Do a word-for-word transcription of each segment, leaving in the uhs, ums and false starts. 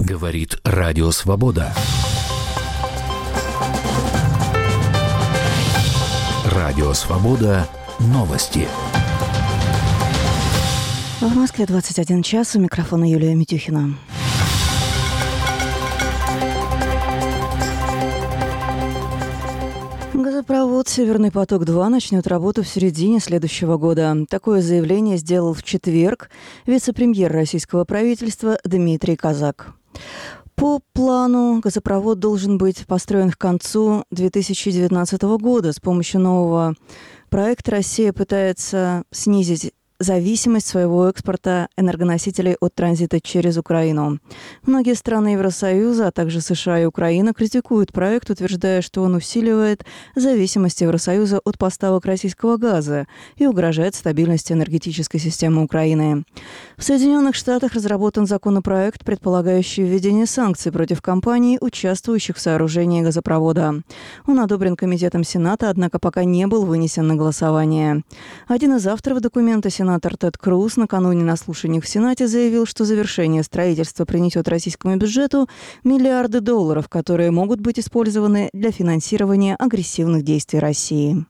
Говорит Радио Свобода. Радио Свобода. Новости. В Москве двадцать один час. У микрофона Юлия Митюхина. Газопровод «Северный поток-два» начнет работу в середине следующего года. Такое заявление сделал в четверг вице-премьер российского правительства Дмитрий Казак. По плану газопровод должен быть построен к концу две тысячи девятнадцатого года. С помощью нового проекта Россия пытается снизить зависимость своего экспорта энергоносителей от транзита через Украину. Многие страны Евросоюза, а также США и Украина, критикуют проект, утверждая, что он усиливает зависимость Евросоюза от поставок российского газа и угрожает стабильности энергетической системы Украины. В Соединенных Штатах разработан законопроект, предполагающий введение санкций против компаний, участвующих в сооружении газопровода. Он одобрен Комитетом Сената, однако пока не был вынесен на голосование. Один из авторов документа, сенатор Сенатор Тед Круз, накануне на слушаниях в Сенате заявил, что завершение строительства принесет российскому бюджету миллиарды долларов, которые могут быть использованы для финансирования агрессивных действий России.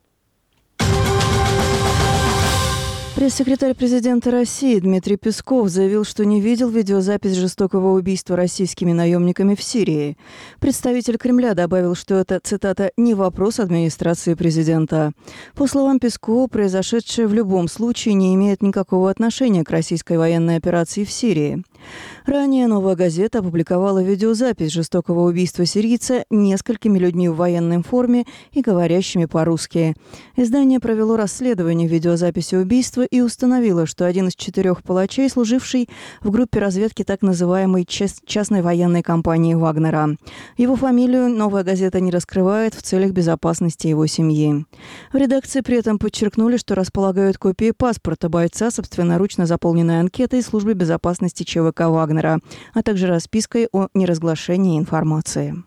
Пресс-секретарь президента России Дмитрий Песков заявил, что не видел видеозапись жестокого убийства российскими наемниками в Сирии. Представитель Кремля добавил, что это, цитата, «не вопрос администрации президента». По словам Пескова, произошедшее в любом случае не имеет никакого отношения к российской военной операции в Сирии. Ранее «Новая газета» опубликовала видеозапись жестокого убийства сирийца несколькими людьми в военной форме и говорящими по-русски. Издание провело расследование видеозаписи убийства и установило, что один из четырех палачей, служивший в группе разведки так называемой частной военной компании «Вагнера». Его фамилию «Новая газета» не раскрывает в целях безопасности его семьи. В редакции при этом подчеркнули, что располагают копии паспорта бойца, собственноручно заполненной анкетой службы безопасности ЧВК «Вагнера», а также распиской о неразглашении информации.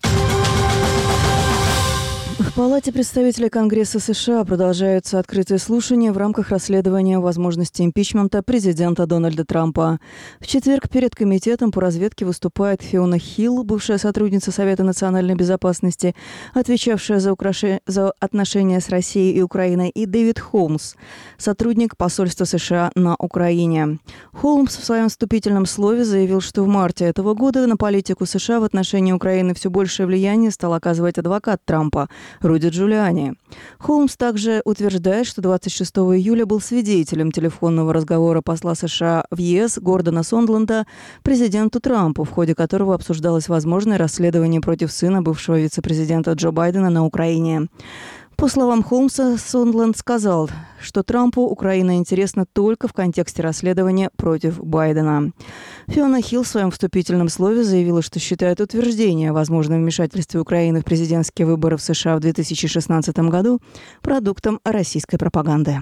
В Палате представителей Конгресса США продолжаются открытые слушания в рамках расследования возможности импичмента президента Дональда Трампа. В четверг перед Комитетом по разведке выступает Фиона Хилл, бывшая сотрудница Совета национальной безопасности, отвечавшая за, украш... за отношения с Россией и Украиной, и Дэвид Холмс, сотрудник посольства США на Украине. Холмс в своем вступительном слове заявил, что в марте этого года на политику США в отношении Украины все большее влияние стал оказывать адвокат Трампа Руди Джулиани. Холмс также утверждает, что двадцать шестого июля был свидетелем телефонного разговора посла США в ЕС Гордона Сондленда президенту Трампу, в ходе которого обсуждалось возможное расследование против сына бывшего вице-президента Джо Байдена на Украине. По словам Холмса, Сондленд сказал, что Трампу Украина интересна только в контексте расследования против Байдена. Фиона Хилл в своем вступительном слове заявила, что считает утверждение о возможном вмешательстве Украины в президентские выборы в США в две тысячи шестнадцатом году продуктом российской пропаганды.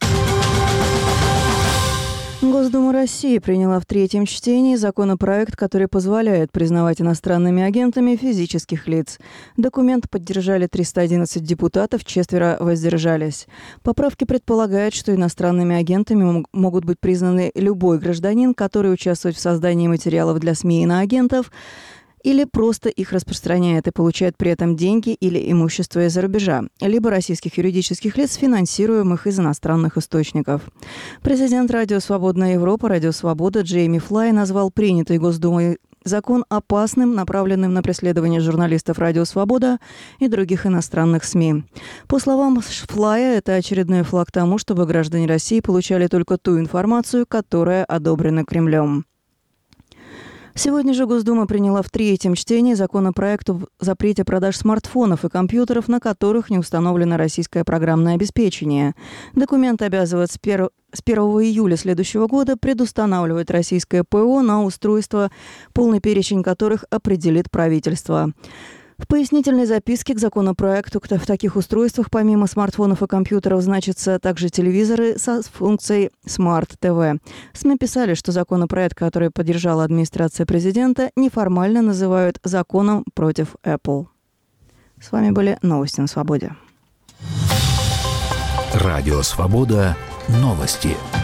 Госдума России приняла в третьем чтении законопроект, который позволяет признавать иностранными агентами физических лиц. Документ поддержали триста одиннадцать депутатов, четверо воздержались. Поправки предполагают, что иностранными агентами могут быть признаны любой гражданин, который участвует в создании материалов для СМИ иноагентов, или просто их распространяет и получает при этом деньги или имущество из-за рубежа, либо российских юридических лиц, финансируемых из иностранных источников. Президент Радио Свободная Европа, Радио Свобода Джейми Флай назвал принятый Госдумой закон опасным, направленным на преследование журналистов Радио Свобода и других иностранных СМИ. По словам Флая, это очередной флаг тому, чтобы граждане России получали только ту информацию, которая одобрена Кремлем. Сегодня же Госдума приняла в третьем чтении законопроект о запрете продаж смартфонов и компьютеров, на которых не установлено российское программное обеспечение. Документ обязывает с первого июля следующего года предустанавливать российское ПО на устройства, полный перечень которых определит правительство. В пояснительной записке к законопроекту в таких устройствах помимо смартфонов и компьютеров значатся также телевизоры со функцией Smart ти ви. СМИ писали, что законопроект, который поддержала администрация президента, неформально называют законом против Apple. С вами были новости на Свободе. Радио Свобода. Новости.